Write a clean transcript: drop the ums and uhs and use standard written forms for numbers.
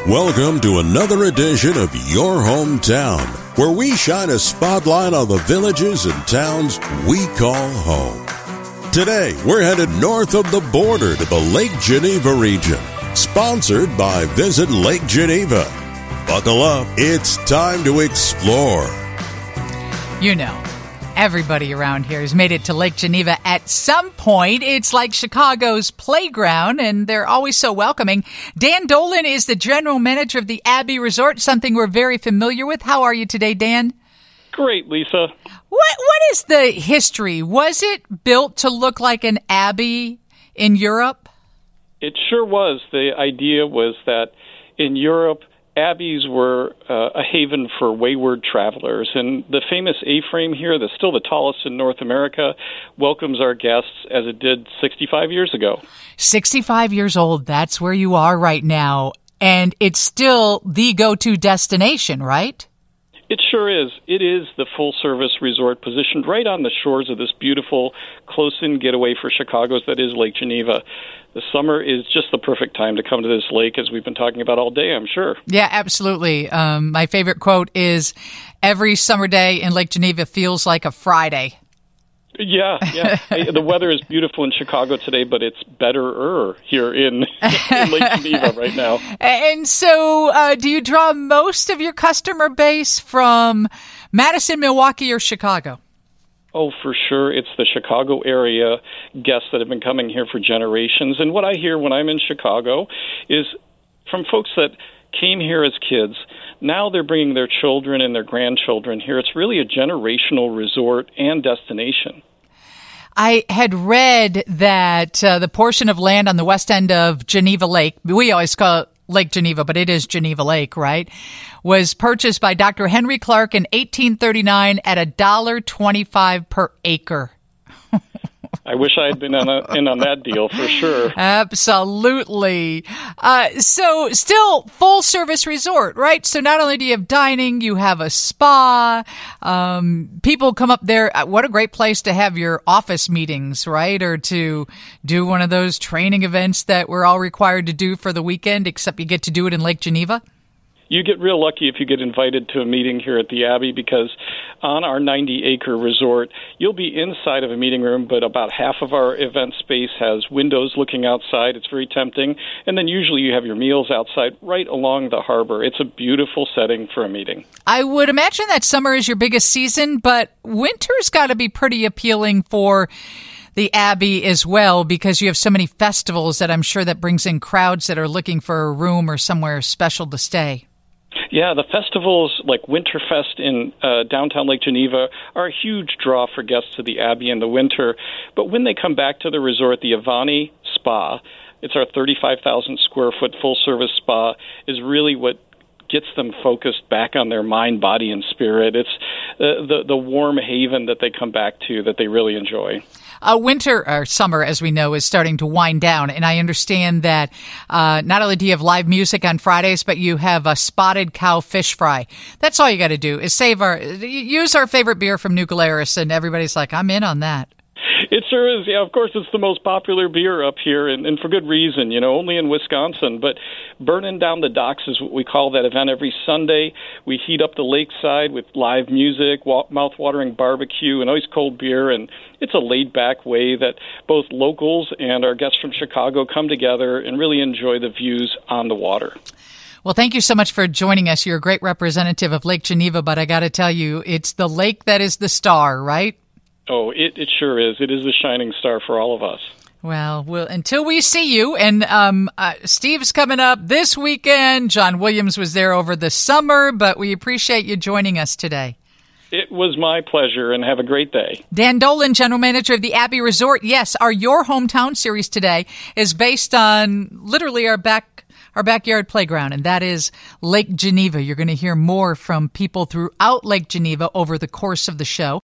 Welcome to another edition of Your Hometown, where we shine a spotlight on the villages and towns we call home. Today, we're headed north of the border to the Lake Geneva region, sponsored by Visit Lake Geneva. Buckle up, it's time to explore. You know, everybody around here has made it to Lake Geneva at some point. It's like Chicago's playground, and they're always so welcoming. Dan Dolan is the general manager of the Abbey Resort, something we're very familiar with. How are you today, Dan? Great, Lisa. What is the history? Was it built to look like an abbey in Europe? It sure was. The idea was that in Europe, abbeys were a haven for wayward travelers. And the famous A-frame here, that's still the tallest in North America, welcomes our guests as it did 65 years ago. 65 years old, that's where you are right now. And it's still the go-to destination, right? It sure is. It is the full-service resort positioned right on the shores of this beautiful, close-in getaway for Chicago's that is Lake Geneva. The summer is just the perfect time to come to this lake, as we've been talking about all day, I'm sure. Yeah, absolutely. My favorite quote is, every summer day in Lake Geneva feels like a Friday. Yeah. The weather is beautiful in Chicago today, but it's better here in Lake Geneva right now. And so do you draw most of your customer base from Madison, Milwaukee, or Chicago? Oh, for sure. It's the Chicago area guests that have been coming here for generations. And what I hear when I'm in Chicago is from folks that came here as kids. Now they're bringing their children and their grandchildren here. It's really a generational resort and destination. I had read that the portion of land on the west end of Geneva Lake, we always call it Lake Geneva, but it is Geneva Lake, right, was purchased by Dr. Henry Clark in 1839 at $1.25 per acre. I wish I had been in on that deal for sure. Absolutely. So still full service resort, right? So not only do you have dining, you have a spa. People come up there. What a great place to have your office meetings, right? Or to do one of those training events that we're all required to do for the weekend, except you get to do it in Lake Geneva. You get real lucky if you get invited to a meeting here at the Abbey, because on our 90-acre resort, you'll be inside of a meeting room, but about half of our event space has windows looking outside. It's very tempting. And then usually you have your meals outside right along the harbor. It's a beautiful setting for a meeting. I would imagine that summer is your biggest season, but winter's got to be pretty appealing for the Abbey as well, because you have so many festivals that I'm sure that brings in crowds that are looking for a room or somewhere special to stay. Yeah, the festivals like Winterfest in downtown Lake Geneva are a huge draw for guests to the Abbey in the winter. But when they come back to the resort, the Avani Spa, it's our 35,000 square foot full-service spa, is really what gets them focused back on their mind, body, and spirit. It's the warm haven that they come back to that they really enjoy. Winter or summer, as we know, is starting to wind down, and I understand that not only do you have live music on Fridays, but you have a spotted cow fish fry. That's all you got to do is use our favorite beer from New Glarus, and everybody's like, I'm in on that. It sure is. Yeah, of course, it's the most popular beer up here, and for good reason, only in Wisconsin. But Burning Down the Docks is what we call that event every Sunday. We heat up the lakeside with live music, mouth-watering barbecue, and always cold beer. And it's a laid-back way that both locals and our guests from Chicago come together and really enjoy the views on the water. Well, thank you so much for joining us. You're a great representative of Lake Geneva, but I got to tell you, it's the lake that is the star, right? Oh, it sure is. It is the shining star for all of us. Well, until we see you, and Steve's coming up this weekend. John Williams was there over the summer, but we appreciate you joining us today. It was my pleasure, and have a great day. Dan Dolan, General Manager of the Abbey Resort. Yes, our Your Hometown series today is based on literally our backyard playground, and that is Lake Geneva. You're going to hear more from people throughout Lake Geneva over the course of the show.